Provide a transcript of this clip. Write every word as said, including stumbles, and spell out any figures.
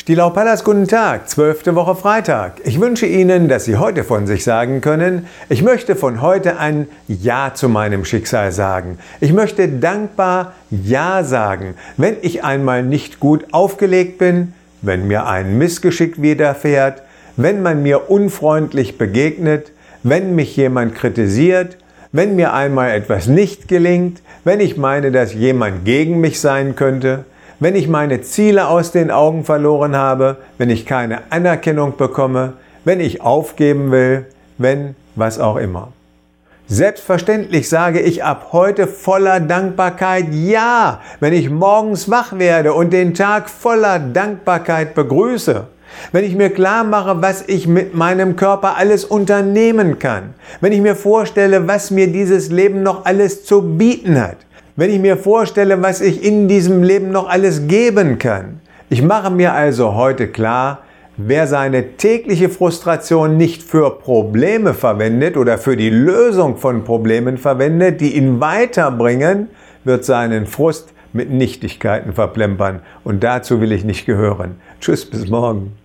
Stielau-Pallas, guten Tag, zwölfte Woche Freitag. Ich wünsche Ihnen, dass Sie heute von sich sagen können, ich möchte von heute ein Ja zu meinem Schicksal sagen. Ich möchte dankbar Ja sagen, wenn ich einmal nicht gut aufgelegt bin, wenn mir ein Missgeschick widerfährt, wenn man mir unfreundlich begegnet, wenn mich jemand kritisiert, wenn mir einmal etwas nicht gelingt, wenn ich meine, dass jemand gegen mich sein könnte, wenn ich meine Ziele aus den Augen verloren habe, wenn ich keine Anerkennung bekomme, wenn ich aufgeben will, wenn was auch immer. Selbstverständlich sage ich ab heute voller Dankbarkeit Ja, wenn ich morgens wach werde und den Tag voller Dankbarkeit begrüße. Wenn ich mir klar mache, was ich mit meinem Körper alles unternehmen kann. Wenn ich mir vorstelle, was mir dieses Leben noch alles zu bieten hat. Wenn ich mir vorstelle, was ich in diesem Leben noch alles geben kann. Ich mache mir also heute klar, wer seine tägliche Frustration nicht für Probleme verwendet oder für die Lösung von Problemen verwendet, die ihn weiterbringen, wird seinen Frust mit Nichtigkeiten verplempern. Und dazu will ich nicht gehören. Tschüss, bis morgen.